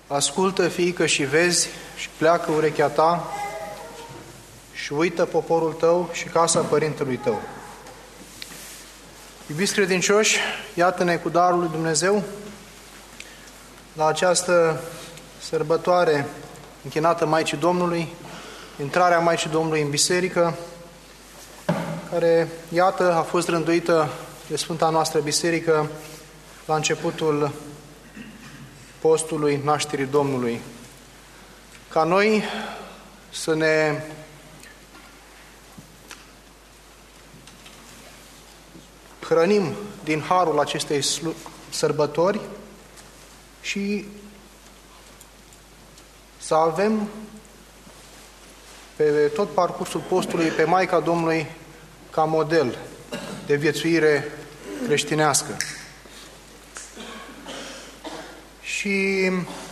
Ascultă, fiică, și vezi, și pleacă urechea ta, și uită poporul tău și casa părintelui tău. Iubiți credincioși, iată-ne cu darul lui Dumnezeu la această sărbătoare închinată Maicii Domnului, intrarea Maicii Domnului în biserică, care, iată, a fost rânduită de Sfânta noastră Biserică la începutul postului nașterii Domnului. Ca noi să ne hrănim din harul acestei sărbători și să avem pe tot parcursul postului pe Maica Domnului ca model de viețuire creștinească. Și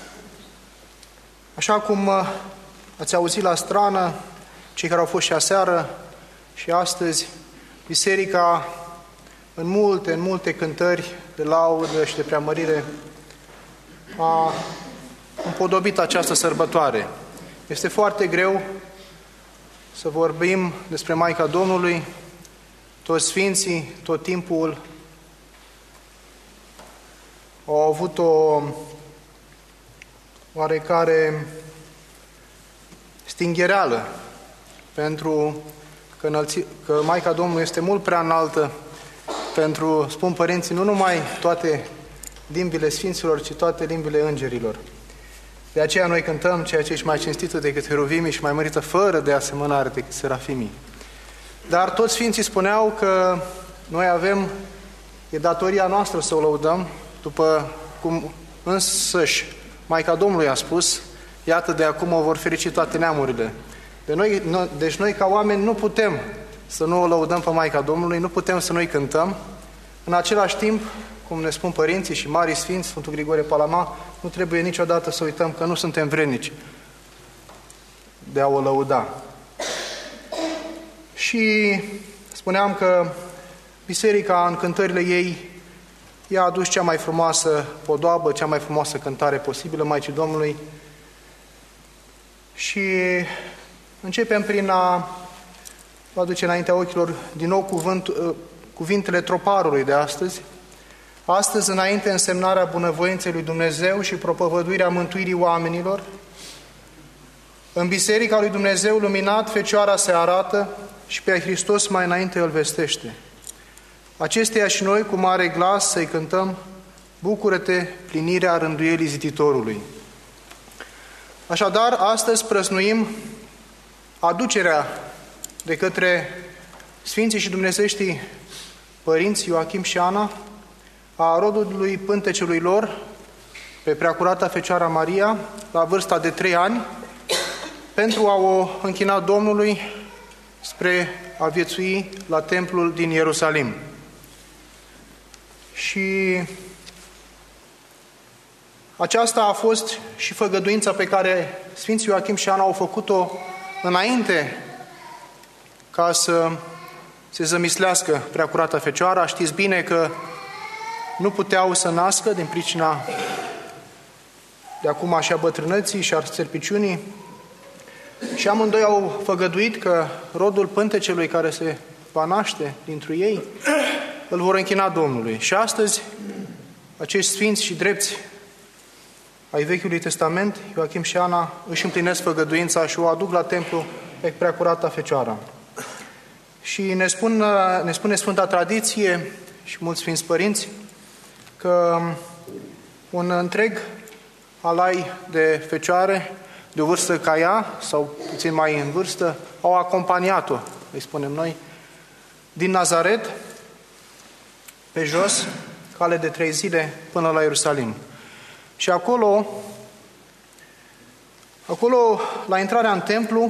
așa cum ați auzit la strană, cei care au fost și aseară și astăzi, Biserica în multe cântări de laudă și de preamărire a împodobit această sărbătoare. Este foarte greu să vorbim despre Maica Domnului, toți sfinții, tot timpul au avut o oarecare stinghereală, pentru că Maica Domnului este mult prea înaltă pentru, spun părinții, nu numai toate limbile sfinților, ci toate limbile îngerilor. De aceea noi cântăm ceea ce ești mai cinstită decât heruvimii și mai mărită fără de asemănare decât serafimii. Dar toți sfinții spuneau că noi avem, e datoria noastră să o lăudăm, după cum însăși Maica Domnului a spus, iată, de acum o vor ferici toate neamurile. Deci noi ca oameni nu putem să nu o lăudăm pe Maica Domnului, nu putem să nu-i cântăm. În același timp, cum ne spun părinții și marii sfinți, Sfântul Grigore Palama, nu trebuie niciodată să uităm că nu suntem vrednici de a o lăuda. Și spuneam că Biserica, în cântările ei, i-a adus cea mai frumoasă podoabă, cea mai frumoasă cântare posibilă Maicii Domnului. Și începem prin a aduce înaintea ochilor din nou cuvintele troparului de astăzi. Astăzi, înainte însemnarea bunăvoinței lui Dumnezeu și propovăduirea mântuirii oamenilor, în Biserica lui Dumnezeu luminat, Fecioara se arată și pe Hristos mai înainte îl vestește. Acesteia și noi, cu mare glas, să-i cântăm, bucură-te, plinirea rânduielii ziditorului. Așadar, astăzi prăznuim aducerea de către Sfinții și Dumnezeștii părinți Ioachim și Ana a rodului pântecelui lor pe Preacurata Fecioara Maria la vârsta de 3 ani pentru a o închina Domnului spre a viețui la templul din Ierusalim. Și aceasta a fost și făgăduința pe care Sfinții Ioachim și Ana au făcut-o înainte ca să se zămislească Preacurata Fecioara. Știți bine că nu puteau să nască din pricina de acum și a bătrâneții și a țărpiciunii și amândoi au făgăduit că rodul pântecelui care se va naște dintr-un ei îl vor închina Domnului. Și astăzi acești sfinți și drepți ai Vechiului Testament, Ioachim și Ana, își împlinesc făgăduința și o aduc la templu pe Preacurata Fecioara. Și ne spune Sfânta Tradiție și mulți sfinți părinți că un întreg alai de fecioare de o vârstă ca ea, sau puțin mai în vârstă, au acompaniat-o, îi spunem noi, din Nazaret, pe jos, cale de 3 zile, până la Ierusalim. Și acolo, la intrarea în templu,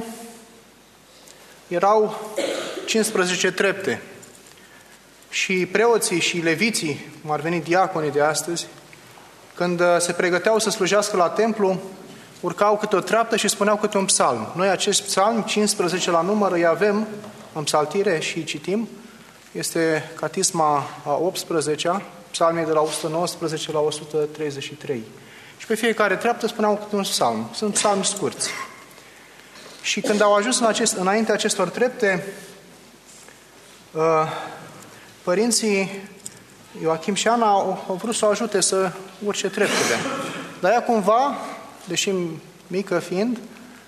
erau 15 trepte. Și preoții și leviții, cum ar veni diaconii de astăzi, când se pregăteau să slujească la templu, urcau câte o treaptă și spuneau câte un psalm. Noi acest psalm, 15 la număr, îi avem în psaltire și citim. Este catisma a 18-a, psalmii de la 119 la 133. Și pe fiecare treaptă spuneau câte un psalm. Sunt psalmi scurți. Și când au ajuns înaintea acestor trepte, părinții Ioachim și Ana au vrut să o ajute să urce treptele. Dar ea cumva, deși mică fiind,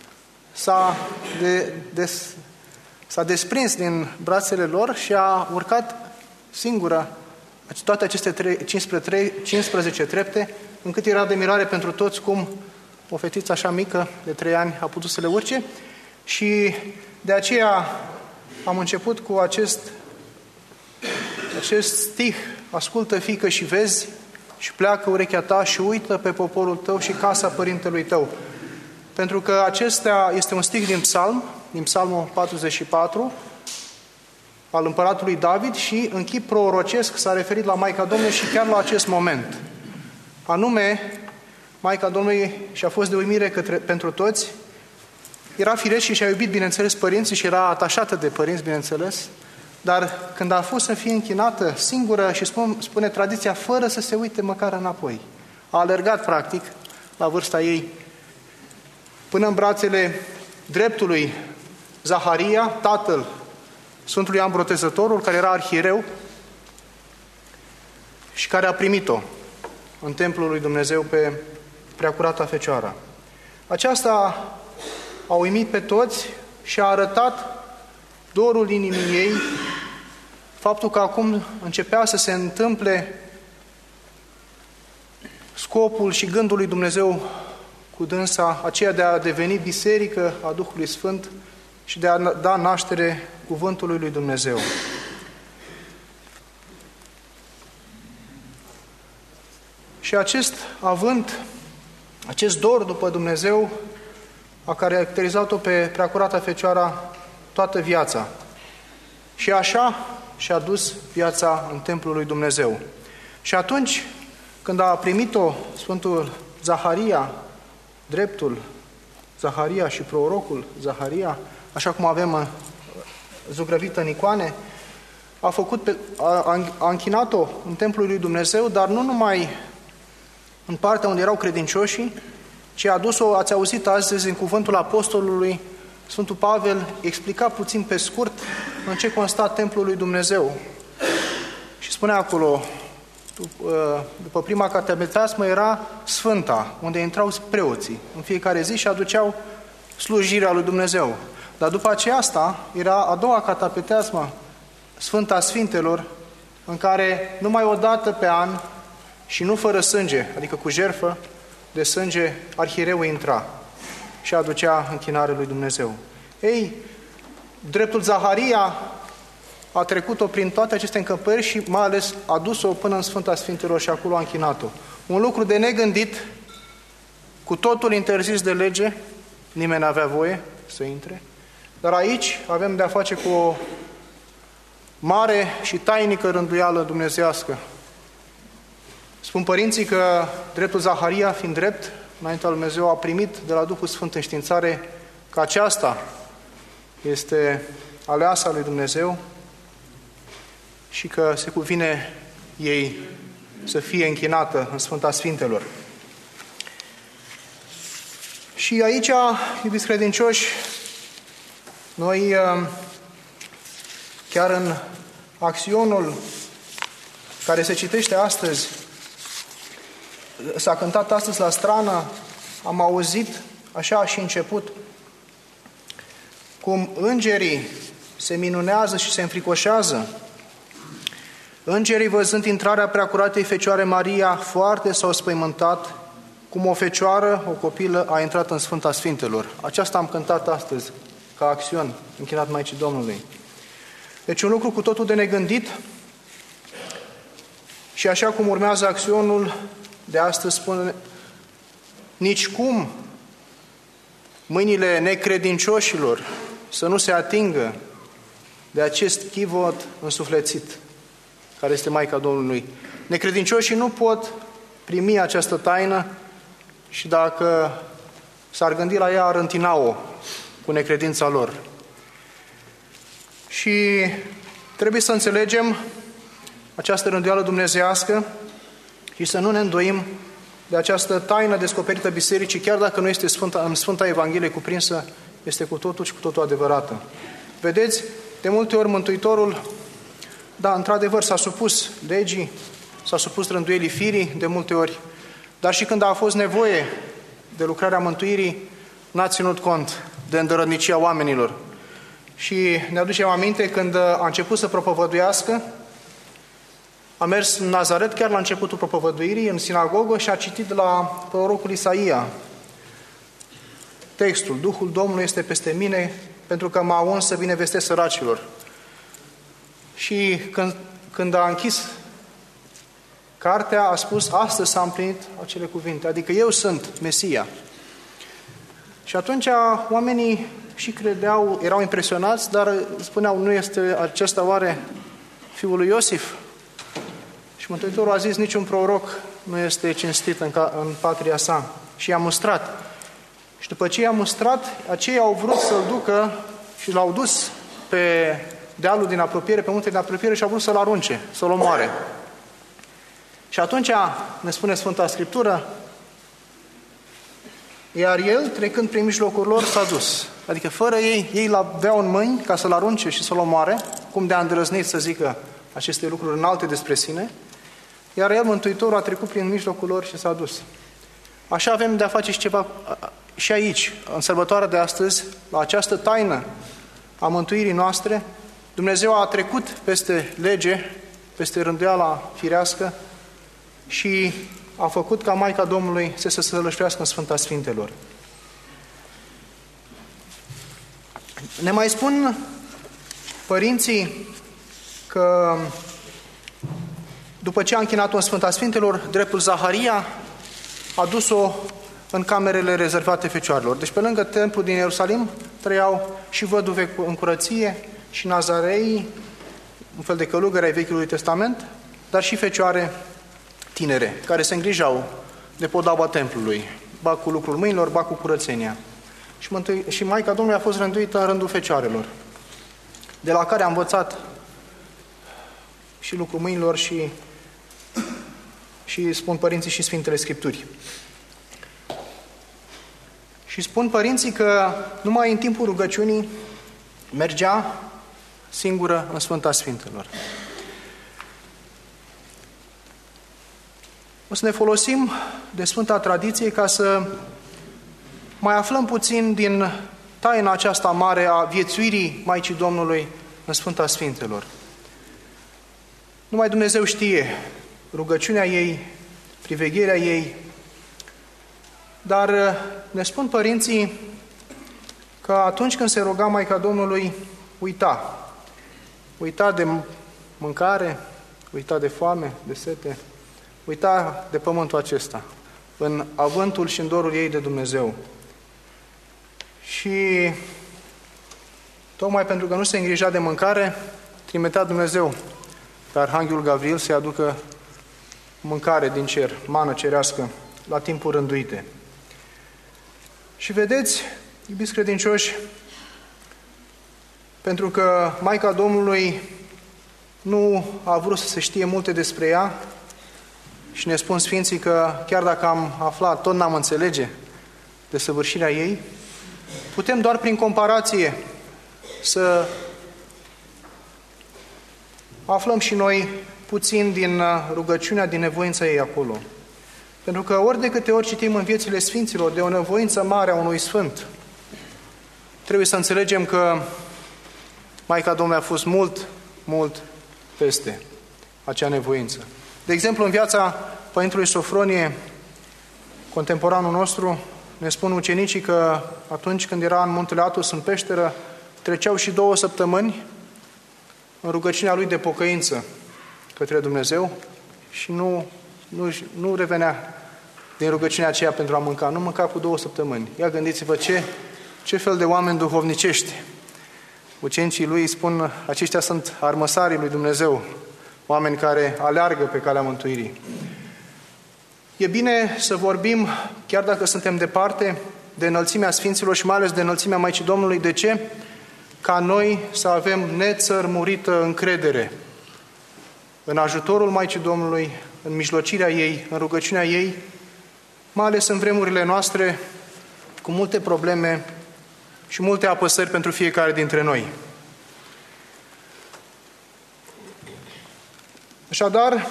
s-a desprins din brațele lor și a urcat singură toate aceste 15 trepte, încât era de mirare pentru toți cum o fetiță așa mică, de 3 ani, a putut să le urce. Și de aceea am început cu acest stih: ascultă, fiică, și vezi, și pleacă urechea ta și uită pe poporul tău și casa părintelui tău. Pentru că acesta este un stih din Psalmul 44, al împăratului David, și în chip prorocesc s-a referit la Maica Domnului și chiar la acest moment. Anume, Maica Domnului și-a fost de uimire pentru toți, era firesc și și-a iubit, bineînțeles, părinții și era atașată de părinți, bineînțeles, dar când a fost să fie închinată singură, și spune tradiția, fără să se uite măcar înapoi, a alergat, practic, la vârsta ei, până în brațele dreptului Zaharia, tatăl Sfântului Ioan Botezătorul, care era arhiereu și care a primit-o în templul lui Dumnezeu pe Preacurata Fecioară. Aceasta a uimit pe toți și a arătat dorul inimii ei, faptul că acum începea să se întâmple scopul și gândul lui Dumnezeu cu dânsa, aceea de a deveni biserică a Duhului Sfânt și de a da naștere cuvântului lui Dumnezeu. Și acest avânt, acest dor după Dumnezeu, a caracterizat-o pe Preacurata Fecioara toată viața. Și așa și-a dus viața în templul lui Dumnezeu. Și atunci, când a primit-o Sfântul Zaharia, dreptul Zaharia și prorocul Zaharia, așa cum avem zugrăvită în icoane, a închinat-o în templul lui Dumnezeu, dar nu numai în partea unde erau credincioșii, ci a dus-o, ați auzit astăzi în cuvântul apostolului, Sfântul Pavel explica puțin pe scurt în ce consta templul lui Dumnezeu. Și spunea acolo, după prima catemetasmă era Sfânta, unde intrau preoții în fiecare zi și aduceau slujirea lui Dumnezeu. Dar după aceasta era a doua catapeteasmă, Sfânta Sfintelor, în care numai o dată pe an și nu fără sânge, adică cu jertfă de sânge, arhiereul intra și aducea închinare lui Dumnezeu. Ei, dreptul Zaharia a trecut-o prin toate aceste încăpări și mai ales a dus-o până în Sfânta Sfintelor și acolo a închinat-o. Un lucru de negândit, cu totul interzis de lege, nimeni n-avea voie să intre, dar aici avem de-a face cu o mare și tainică rânduială dumnezeiască. Spun părinții că dreptul Zaharia, fiind drept, înaintea lui Dumnezeu, a primit de la Duhul Sfânt înștiințare că aceasta este aleasa lui Dumnezeu și că se cuvine ei să fie închinată în Sfânta Sfintelor. Și aici, iubiți credincioși, noi chiar în axionul care se citește astăzi, s-a cântat astăzi la strană, am auzit, așa și început, cum îngerii se minunează și se înfricoșează. Îngerii, văzând intrarea Preacuratei Fecioare Maria, foarte s-au spăimântat, cum o fecioară, o copilă, a intrat în Sfânta Sfintelor. Aceasta am cântat astăzi, ca acțiune, închinat Maicii Domnului. Deci un lucru cu totul de negândit și așa cum urmează acțiunul de astăzi, spune, nicicum mâinile necredincioșilor să nu se atingă de acest chivot însuflețit, care este Maica Domnului. Necredincioșii nu pot primi această taină și dacă s-ar gândi la ea, ar întina-o cu necredința lor. Și trebuie să înțelegem această rânduială dumnezeiască și să nu ne îndoim de această taină descoperită bisericii, chiar dacă nu este în Sfânta Evanghelie cuprinsă, este cu totul și cu totul adevărată. Vedeți, de multe ori Mântuitorul, da, într-adevăr s-a supus legii, s-a supus rânduielii firii de multe ori, dar și când a fost nevoie de lucrarea mântuirii, n-a ținut cont de îndărătnicia oamenilor. Și ne aducem aminte când a început să propovăduiască, a mers în Nazaret chiar la începutul propovăduirii, în sinagogă, și a citit de la prorocul Isaia textul: Duhul Domnului este peste mine, pentru că m-a uns să binevestesc săracilor. Și când a închis cartea, a spus: astăzi s-a împlinit acele cuvinte, adică eu sunt Mesia. Și atunci oamenii și credeau, erau impresionați, dar spuneau: nu este acesta oare fiul lui Iosif? Și Mântuitorul a zis: niciun proroc nu este cinstit în patria sa. Și i-a mustrat. Și după ce i-a mustrat, aceia au vrut să-l ducă și l-au dus pe dealul din apropiere, pe muntele din apropiere, și au vrut să-l arunce, să-l omoare. Și atunci, ne spune Sfânta Scriptură, iar el, trecând prin mijlocul lor, s-a dus. Adică fără ei l-aveau în mâini ca să-l arunce și să-l omoare, cum de-a îndrăznit să zică aceste lucruri înalte despre sine, iar el, Mântuitorul, a trecut prin mijlocul lor și s-a dus. Așa avem de-a face și ceva și aici, în sărbătoarea de astăzi, la această taină a mântuirii noastre. Dumnezeu a trecut peste lege, peste rânduiala firească și a făcut ca Maica Domnului să se sălășească în Sfânta Sfintelor. Ne mai spun părinții că după ce a închinat-o în Sfânta Sfintelor, dreptul Zaharia a dus-o în camerele rezervate fecioarelor. Deci pe lângă templul din Ierusalim trăiau și văduve în curăție, și nazarei, un fel de călugări ai Vechiului Testament, dar și fecioare tinere, care se îngrijau de podoaba templului, ba cu lucrul mâinilor, ba cu curățenia. Și Maica Domnului a fost rânduită în rândul fecioarelor, de la care a învățat și lucrul mâinilor și spun părinții și Sfintele Scripturi. Și spun părinții că numai în timpul rugăciunii mergea singură în Sfânta Sfintelor. O să ne folosim de Sfânta Tradiție ca să mai aflăm puțin din taina aceasta mare a viețuirii Maicii Domnului în Sfânta Sfintelor. Numai Dumnezeu știe rugăciunea ei, privegherea ei, dar ne spun părinții că atunci când se ruga Maica Domnului, uita de mâncare, uita de foame, de sete, uita de pământul acesta, în avântul și în dorul ei de Dumnezeu. Și tocmai pentru că nu se îngrija de mâncare, trimitea Dumnezeu pe Arhanghelul Gavril să-i aducă mâncare din cer, mană cerească, la timpuri rânduite. Și vedeți, iubiți credincioși, pentru că Maica Domnului nu a vrut să se știe multe despre ea, și ne spun Sfinții că chiar dacă am aflat, tot n-am înțelege desăvârșirea ei, putem doar prin comparație să aflăm și noi puțin din rugăciunea, din nevoința ei acolo. Pentru că ori de câte ori citim în viețile Sfinților de o nevoință mare a unui Sfânt, trebuie să înțelegem că Maica Domnului a fost mult peste acea nevoință. De exemplu, în viața Părintelui Sofronie, contemporanul nostru, ne spun ucenicii că atunci când era în Muntele Athos, în peșteră, treceau și 2 săptămâni în rugăciunea lui de pocăință către Dumnezeu și nu revenea din rugăciunea aceea pentru a mânca. Nu mânca cu 2 săptămâni. Ia gândiți-vă ce fel de oameni duhovnicești. Ucenicii lui spun, aceștia sunt armăsarii lui Dumnezeu, oameni care aleargă pe calea mântuirii. E bine să vorbim, chiar dacă suntem departe, de înălțimea Sfinților și mai ales de înălțimea Maicii Domnului. De ce? Ca noi să avem nețărmurită încredere în ajutorul Maicii Domnului, în mijlocirea ei, în rugăciunea ei, mai ales în vremurile noastre, cu multe probleme și multe apăsări pentru fiecare dintre noi. Așadar,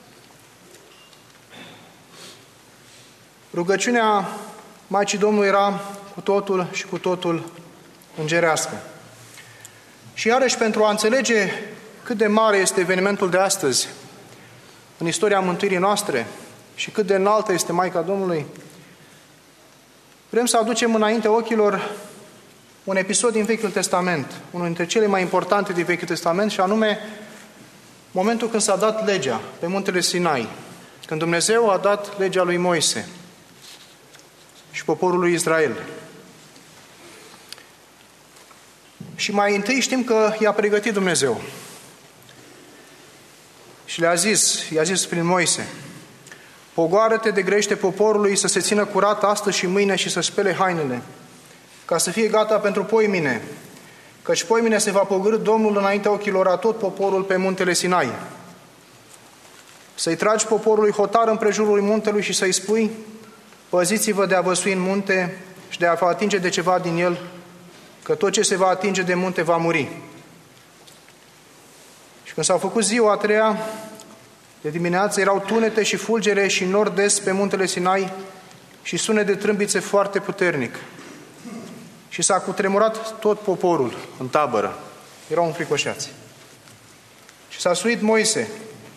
rugăciunea Maicii Domnului era cu totul și cu totul îngerească. Și iarăși, pentru a înțelege cât de mare este evenimentul de astăzi în istoria mântuirii noastre și cât de înaltă este Maica Domnului, vrem să aducem înainte ochilor un episod din Vechiul Testament, unul dintre cele mai importante din Vechiul Testament, și anume momentul când s-a dat legea pe muntele Sinai, când Dumnezeu a dat legea lui Moise și poporului Israel. Și mai întâi știm că i-a pregătit Dumnezeu. Și i-a zis prin Moise: pogoară-te de grește poporului să se țină curat astăzi și mâine și să spele hainele, ca să fie gata pentru poimine, căci poimine se va pogorî Domnul înaintea ochilor a tot poporul pe muntele Sinai. Să-i tragi poporului hotar împrejurul muntelui și să-i spui: păziți-vă de a văsui în munte și de a vă atinge de ceva din el, că tot ce se va atinge de munte va muri. Și când s-a făcut ziua a treia, de dimineață, erau tunete și fulgere și nor des pe muntele Sinai și sunet de trâmbițe foarte puternic. Și s-a cutremurat tot poporul în tabără. Erau înfricoșați. Și s-a suit Moise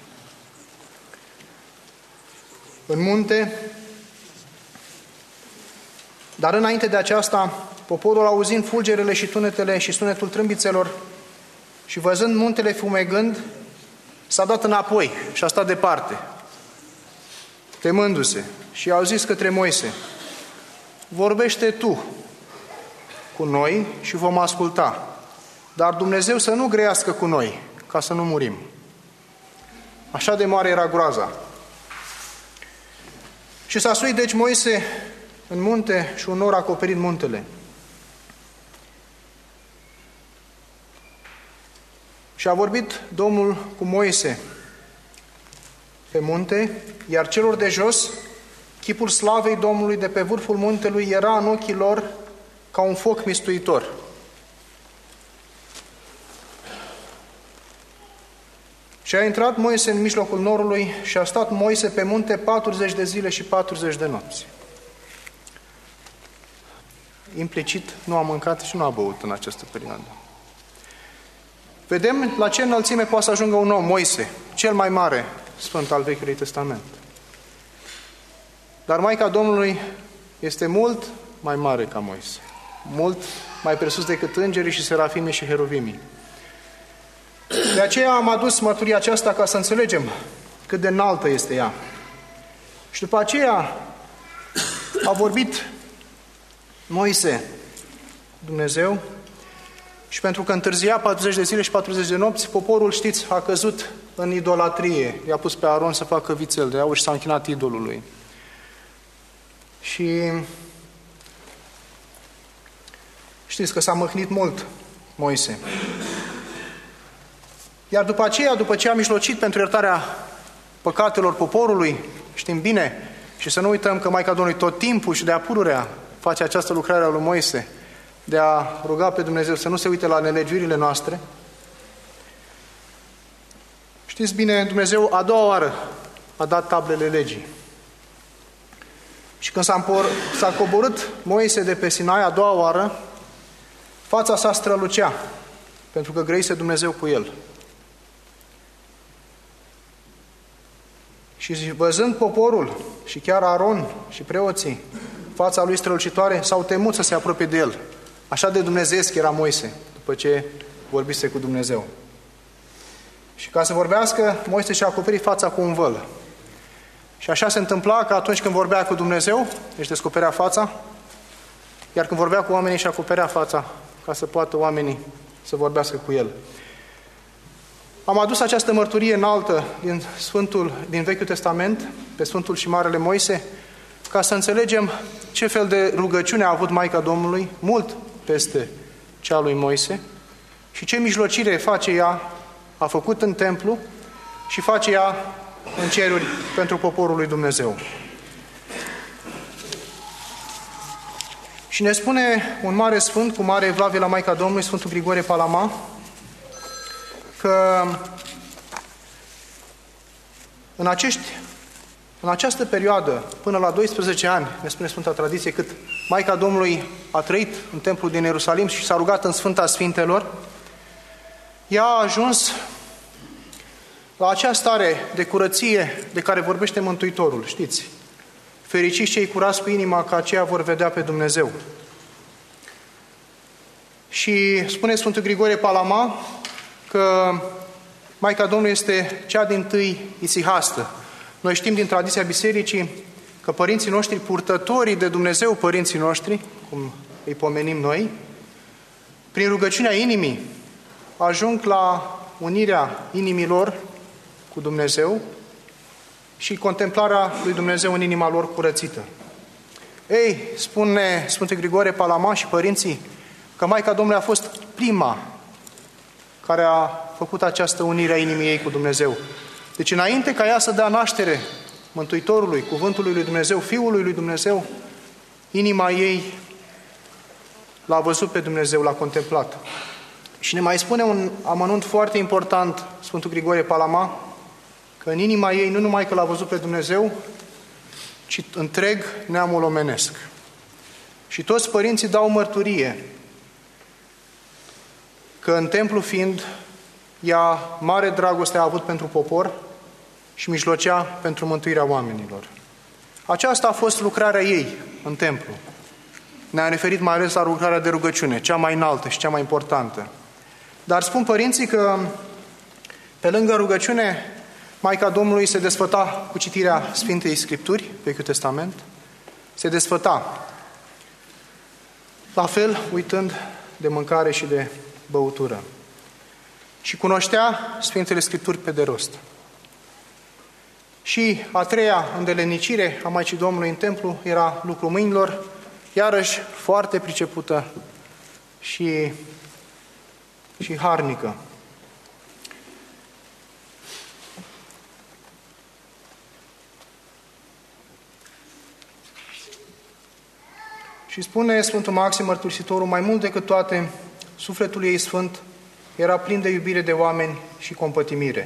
în munte, dar înainte de aceasta, poporul, auzind fulgerele și tunetele și sunetul trâmbițelor și văzând muntele fumegând, s-a dat înapoi și a stat departe, temându-se, și au zis către Moise: vorbește tu cu noi și vom asculta, dar Dumnezeu să nu grăiască cu noi, ca să nu murim. Așa de mare era groaza. Și s-a suit deci Moise în munte și un nor a acoperit muntele. Și a vorbit Domnul cu Moise pe munte, iar celor de jos, chipul slavei Domnului de pe vârful muntelui era în ochii lor ca un foc mistuitor. Și a intrat Moise în mijlocul norului și a stat Moise pe munte 40 de zile și 40 de nopți. Implicit nu a mâncat și nu a băut în această perioadă. Vedem la ce înălțime poate să ajungă un om, Moise, cel mai mare sfânt al Vechiului Testament. Dar Maica Domnului este mult mai mare ca Moise, mult mai presus decât îngerii și serafimii și heruvimii. De aceea am adus mărturia aceasta ca să înțelegem cât de înaltă este ea. Și după aceea a vorbit Moise, Dumnezeu, și pentru că întârzia 40 de zile și 40 de nopți, poporul, știți, a căzut în idolatrie. I-a pus pe Aron să facă vițel de aur și s-a închinat idolului. Și știți că s-a măhnit mult Moise. Iar după aceea, după ce a mijlocit pentru iertarea păcatelor poporului, știm bine, și să nu uităm că Maica Domnului tot timpul și de-a pururea face această lucrare a lui Moise, de a ruga pe Dumnezeu să nu se uite la nelegiuirile noastre. Știți bine, Dumnezeu a doua oară a dat tablele legii. Și când s-a coborât Moise de pe Sinai a doua oară, fața sa strălucea, pentru că grăise Dumnezeu cu el. Și văzând poporul și chiar Aron și preoții, fața lui strălucitoare, s-au temut să se apropie de el. Așa de dumnezeiesc era Moise, după ce vorbise cu Dumnezeu. Și ca să vorbească, Moise și-a acoperit fața cu un văl. Și așa se întâmpla că atunci când vorbea cu Dumnezeu, își descoperea fața, iar când vorbea cu oamenii, și acoperea fața, ca să poată oamenii să vorbească cu el. Am adus această mărturie înaltă din Vechiul Testament, pe Sfântul și Marele Moise, ca să înțelegem ce fel de rugăciune a avut Maica Domnului, mult peste cea lui Moise, și ce mijlocire face ea, a făcut în templu și face ea în ceruri pentru poporul lui Dumnezeu. Și ne spune un mare sfânt, cu mare evlavie la Maica Domnului, Sfântul Grigore Palama, că în această perioadă, până la 12 ani, ne spune Sfânta Tradiție, cât Maica Domnului a trăit în templul din Ierusalim și s-a rugat în Sfânta Sfintelor, ea a ajuns la acea stare de curăție de care vorbește Mântuitorul, știți? Fericiți cei curați cu inima, că aceia vor vedea pe Dumnezeu. Și spune Sfântul Grigore Palama că Maica Domnului este cea dintâi isihastă. Noi știm din tradiția bisericii că părinții noștri, purtătorii de Dumnezeu, părinții noștri, cum îi pomenim noi, prin rugăciunea inimii, ajung la unirea inimilor cu Dumnezeu și contemplarea lui Dumnezeu în inima lor curățită. Ei, spune Sfântul Grigore Palama și părinții, că Maica Domnului a fost prima care a făcut această unire a inimii ei cu Dumnezeu. Deci înainte ca ea să dea naștere Mântuitorului, Cuvântului lui Dumnezeu, Fiului lui Dumnezeu, inima ei l-a văzut pe Dumnezeu, l-a contemplat. Și ne mai spune un amănunt foarte important, Sfântul Grigore Palama, că în inima ei nu numai că l-a văzut pe Dumnezeu, ci întreg neamul omenesc. Și toți părinții dau mărturie că în templu fiind, ea mare dragoste a avut pentru popor și mijlocea pentru mântuirea oamenilor. Aceasta a fost lucrarea ei în templu. Ne-am referit mai ales la lucrarea de rugăciune, cea mai înaltă și cea mai importantă. Dar spun părinții că pe lângă rugăciune, Maica Domnului se desfăta cu citirea Sfintei Scripturi, Vechiul Testament, se desfăta. La fel, uitând de mâncare și de băutură. Și cunoștea Sfintele Scripturi pe de rost. Și a treia îndelenicire a Maicii Domnului în templu era lucrul mâinilor, iarăși foarte pricepută și harnică. Și spune Sfântul Maxim Mărturisitorul, mai mult decât toate, sufletul ei sfânt era plin de iubire de oameni și compătimire.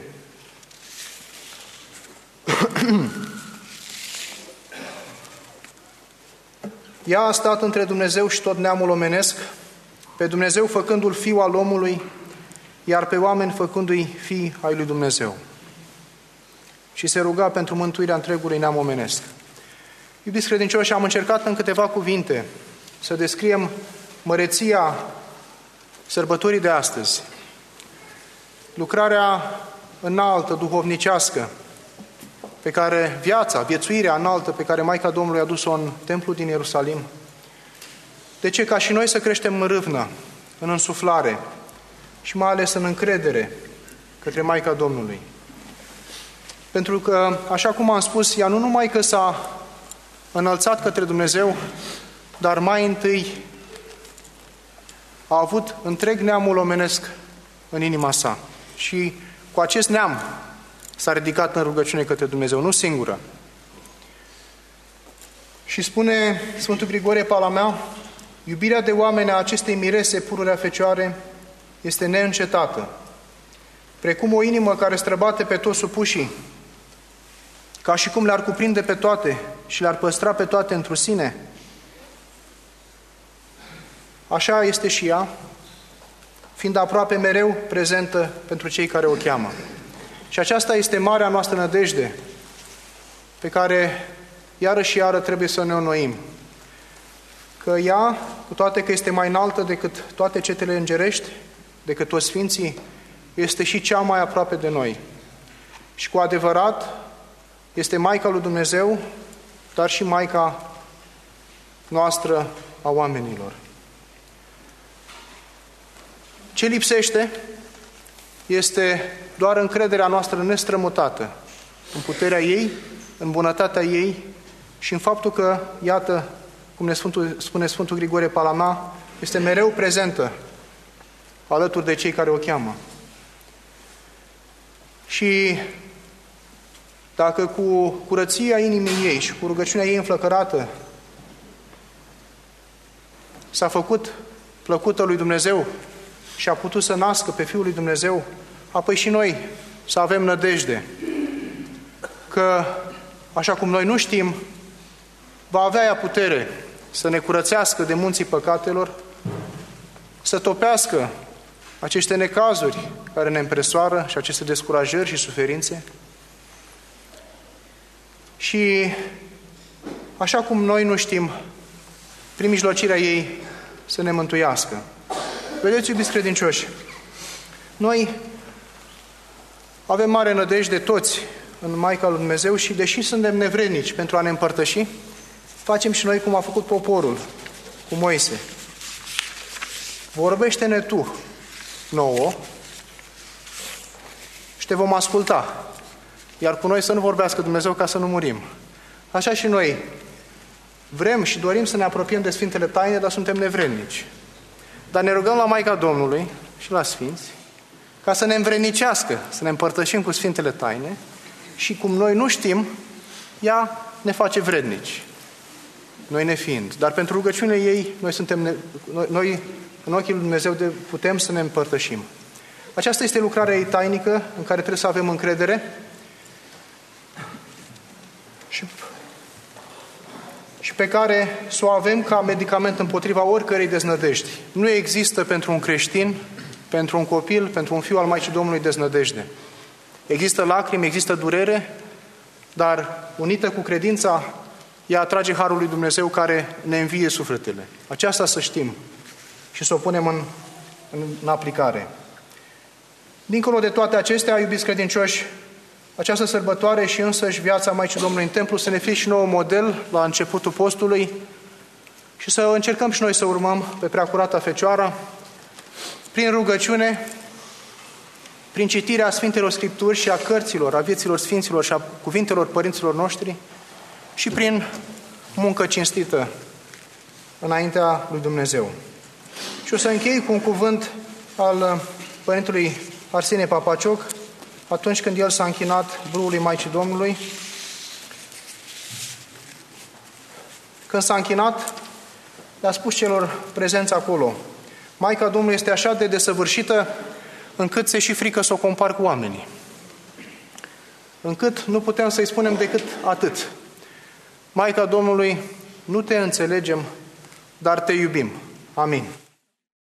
Ea a stat între Dumnezeu și tot neamul omenesc, pe Dumnezeu făcându-l fiu al omului, iar pe oameni făcându-i fii ai lui Dumnezeu. Și se ruga pentru mântuirea întregului neam omenesc. Iubiți credincioși, am încercat în câteva cuvinte să descriem măreția sărbătorii de astăzi, lucrarea înaltă, duhovnicească, pe care viețuirea înaltă pe care Maica Domnului a dus-o în templul din Ierusalim. De ce? Ca și noi să creștem în râvnă, în însuflare și mai ales în încredere către Maica Domnului. Pentru că, așa cum am spus, ea nu numai că s-a înălțat către Dumnezeu, dar mai întâi a avut întreg neamul omenesc în inima sa. Și cu acest neam s-a ridicat în rugăciune către Dumnezeu, nu singură. Și spune Sfântul Grigore Palama, iubirea de oameni a acestei mirese pururea Fecioare este neîncetată, precum o inimă care străbate pe toți supușii, ca și cum le-ar cuprinde pe toate și le-ar păstra pe toate într-o sine. Așa este și ea, fiind aproape mereu prezentă pentru cei care o cheamă. Și aceasta este marea noastră nădejde, pe care iară și iară trebuie să ne înnoim. Că ea, cu toate că este mai înaltă decât toate cetele îngerești, decât toți sfinții, este și cea mai aproape de noi. Și cu adevărat, este Maica lui Dumnezeu, dar și Maica noastră a oamenilor. Ce lipsește este doar încrederea noastră nestrămutată în puterea ei, în bunătatea ei și în faptul că, iată, cum ne spune Sfântul Grigore Palama, este mereu prezentă alături de cei care o cheamă. Și dacă cu curăția inimii ei și cu rugăciunea ei înflăcărată s-a făcut plăcută lui Dumnezeu și a putut să nască pe Fiul lui Dumnezeu, apoi și noi să avem nădejde că, așa cum noi nu știm, va avea ea putere să ne curățească de munții păcatelor, să topească aceste necazuri care ne împresoară și aceste descurajări și suferințe. Și așa cum noi nu știm, prin mijlocirea ei, să ne mântuiască. Vedeți, iubiți credincioși, noi avem mare nădejde toți în Maica lui Dumnezeu și deși suntem nevrednici pentru a ne împărtăși, facem și noi cum a făcut poporul cu Moise. Vorbește-ne tu nouă și te vom asculta. Iar cu noi să nu vorbească Dumnezeu ca să nu murim. Așa și noi vrem și dorim să ne apropiem de Sfintele Taine, dar suntem nevrednici. Dar ne rugăm la Maica Domnului și la Sfinți ca să ne învrednicească, să ne împărtășim cu Sfintele Taine și cum noi nu știm, ea ne face vrednici. Noi nefiind. Dar pentru rugăciunile ei, noi în ochii lui Dumnezeu putem să ne împărtășim. Aceasta este lucrarea ei tainică în care trebuie să avem încredere și pe care să o avem ca medicament împotriva oricărei deznădejdi. Nu există pentru un creștin, pentru un copil, pentru un fiu al Maicii Domnului deznădejde. Există lacrimi, există durere, dar unită cu credința, ea atrage harul lui Dumnezeu care ne învie sufletele. Aceasta să știm și să o punem în aplicare. Dincolo de toate acestea, iubiți credincioși, această sărbătoare și însăși viața Maicii Domnului în templu să ne fie și nouă model la începutul postului și să încercăm și noi să urmăm pe Preacurata Fecioară prin rugăciune, prin citirea Sfintelor Scripturi și a cărților, a vieților Sfinților și a cuvintelor părinților noștri și prin muncă cinstită înaintea lui Dumnezeu. Și o să închei cu un cuvânt al Părintelui Arsenie Papacioc, atunci când el s-a închinat brâului Maicii Domnului. Când s-a închinat, le-a spus celor prezenți acolo: Maica Domnului este așa de desăvârșită încât se și frică să o compar cu oamenii. Încât nu putem să-i spunem decât atât: Maica Domnului, nu te înțelegem, dar te iubim. Amin.